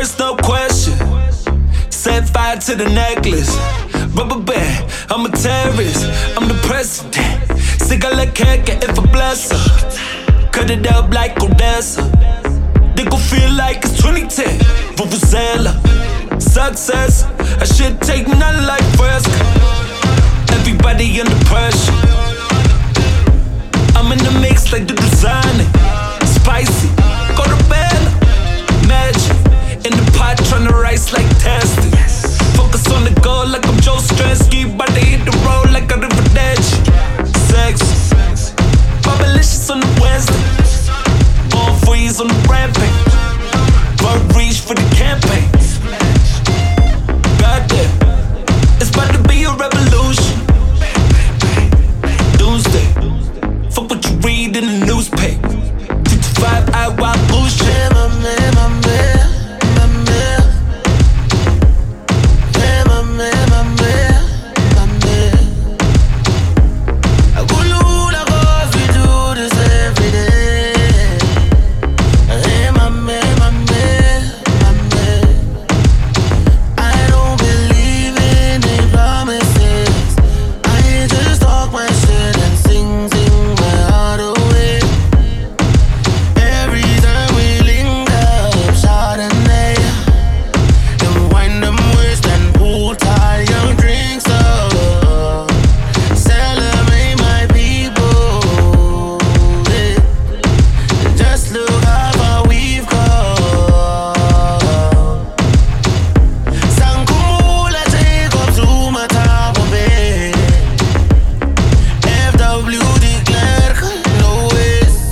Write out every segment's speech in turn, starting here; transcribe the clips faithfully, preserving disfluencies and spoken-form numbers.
it's no question. Set fire to the necklace. Rubber band, I'm a terrorist. I'm the president. Sick a la cake if I bless her. Cut it up like Odessa. They gon' feel like it's twenty ten. Vuvuzela. Success, I should take nothing like Fresca. Everybody under pressure. I'm in the mix like the designer. Spicy, go to bed. Magic, in the pot tryna rise like testing. Focus on the goal like I'm Joe Stransky. Bout to hit the road like a Riverdale. Sex, Bobbilicious on the Wednesday. All freeze on the rampage. Run reach for the campaign. Goddamn, it's about to be a revolution. Doomsday, fuck what you read in the newspaper. fifty-five I wild bullshit. My man, my man, my man. Yeah, my man, my man, my man. I go loot, I go, we do this every day. Hey, my man, my man, my man. I don't believe in any promises. I just talk my shit and sing, sing my heart away. Every time we link up, Chardonnay, and wind them waist and pool tie young drinks up. Celebrate my people, yeah. Just look how far we've come. Sankumula take up to my top of it. F W declare no waste.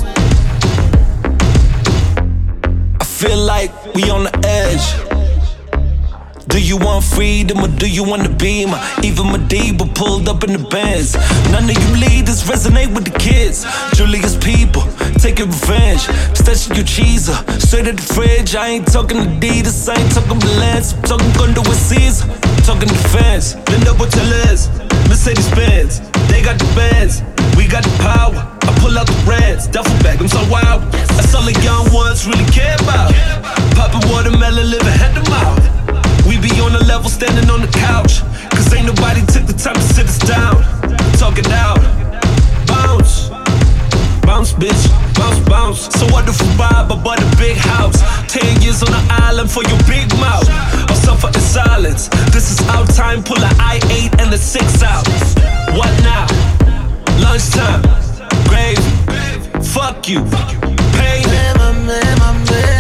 I feel like we on the edge. Do you want freedom or do you want the beam? Even Madiba pulled up in the Benz. None of you leaders resonate with the kids. Julius people taking revenge. Stashing your cheese up straight at the fridge. I ain't talking Adidas, I ain't talking Balance. I'm talking Gundo with Caesar, talking defense. Linda Boteles, Mercedes Benz. They got the bands, we got the power. I pull out the brands, duffel bag, I'm so wild. That's all the young ones really care about. Poppin' watermelon, living hand to mouth. We be on the level, standing on the couch. Cause ain't nobody took the time to sit us down. Talk it out. Bounce. Bounce, bitch. Bounce, bounce. So wonderful vibe, I bought a big house. Ten years on the island for your big mouth. I'll suffer in silence. This is our time, pull a I eight and a six out. What now? Lunchtime. Gravy. Fuck you. Pay me. My man, my man.